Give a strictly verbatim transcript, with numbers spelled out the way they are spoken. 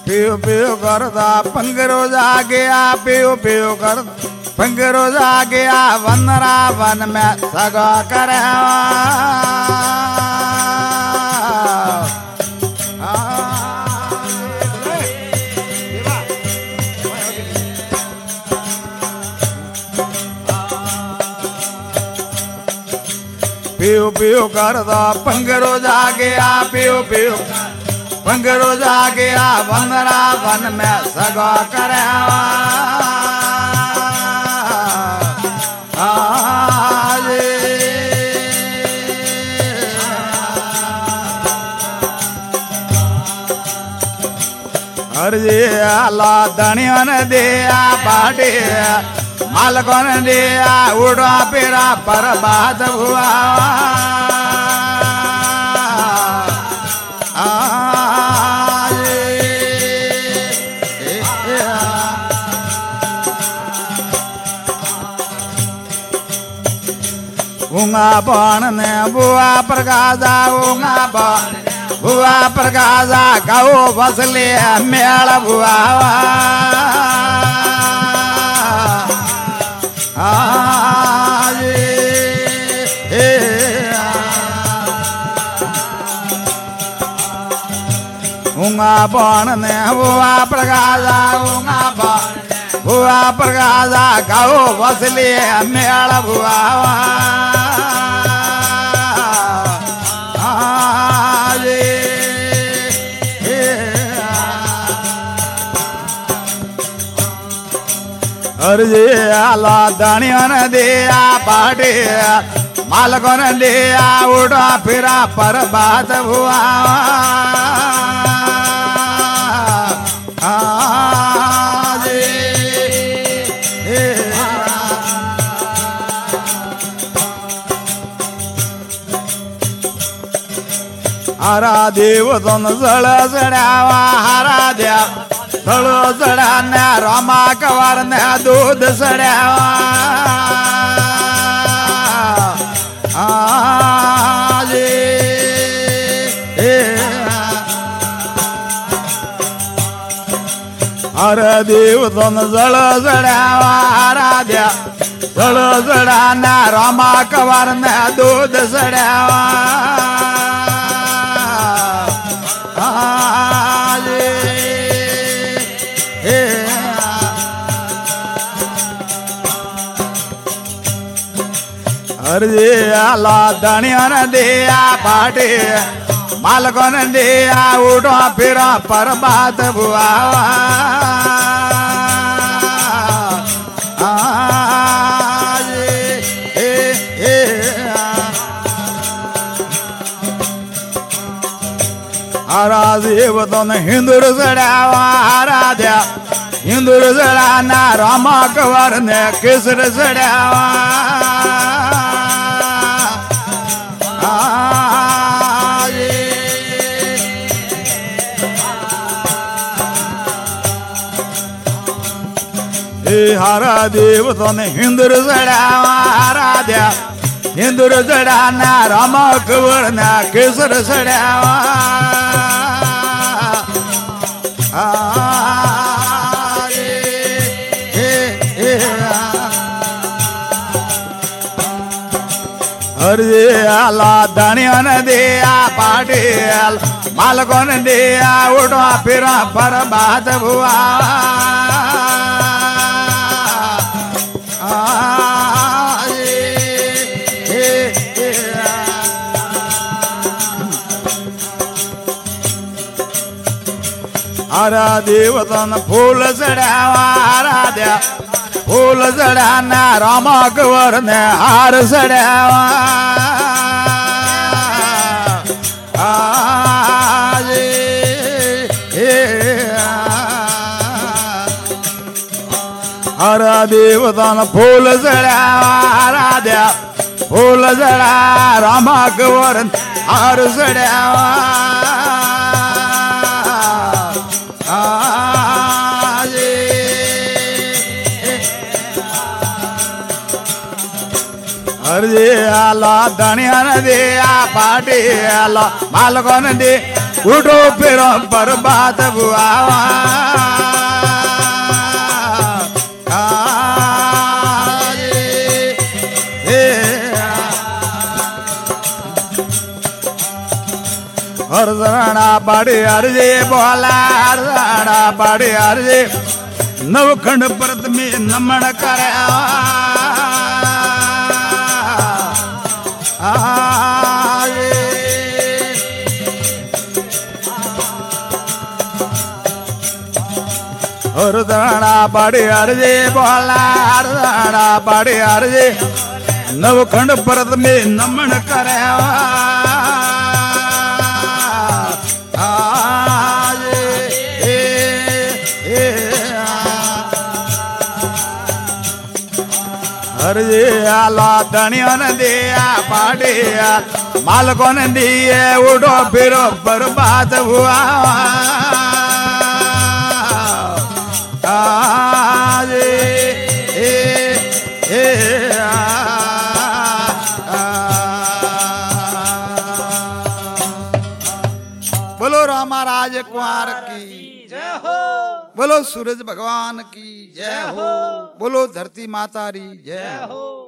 पियो पियो करदा पंगरो जा गया पियो पियो कर पंगरो जा गया वनरा वन में सगा करे पियो पियो करदा पंगरो जा गया पियो पियो पंगरो जा गया वनरा वन में सगा करे अरे आला दनिया ने दिया बाटे मालको ने दिया उड़ा पेरा बर्बाद हुआ उंगा बाण ने बुआ प्रकाशा उंगा बाण बुआ प्रकाशा गाओ बसले मेल बुआ उंगा बाण ने बुआ प्रकाशा उंगा बाण बुआ प्रकाशा गाओ बसले मेल बुआ अरे आला दानिया ने दिया बाटे मालको ने दिया उड़ा फिरा बर्बाद हुआ हरा देव तन जळ जड़ावा हरा देव थळो जड़ाने रामा कवर ने दूध सड़ावा हरा देव तन जळ जड़ावा हरा देव थळो जड़ाने रामा कवर ने दूध सड़ावा अरे आला दानिया ने दिया बाटे मालको ने दिया उड़ा फिरा बर्बाद हुआ हरा देव तन हिंदुर जड़ावा हरा दिया हिंदुर जड़ाना रामा कवर ने किसर जड़ावा हरा देव तन हिंदुर जड़ावा हरा दिया हिंदुर जड़ाना रामा कवर ने किसर जड़ावा अरे आला दानिया ने दिया बाटे मालको ने दिया उड़ा फिरा बर्बाद हुआ हरा देव तन फूल चढ़ावा हरा दिया फूल चढ़ाना रामा कवर ने हार चढ़ावा हरा देव तन फूल चढ़ावा हरा दिया फूल चढ़ा रामा कवर हार चढ़ावा अरे आला दानिया ने दिया बाटे आला मालको ने दे उठो फिर बर्बाद हुआ हरदराणा बाड़ी हरजे बोला हरदराणा बाड़ी हरजे नवखंड परत में नमन कर हरदराणा बाड़ी हरजे बोला हरदराणा बाड़ी हरजे नवखंड परत में नमन कर हरजे आला धनिया ने दिया पाटिया मालकों ने दिए उठो फिरो बर्बाद हुआ आज ए ए आ बोलो रामा राज कुमार की जय हो। बोलो सूरज भगवान की जय हो। बोलो धरती माता री जय हो।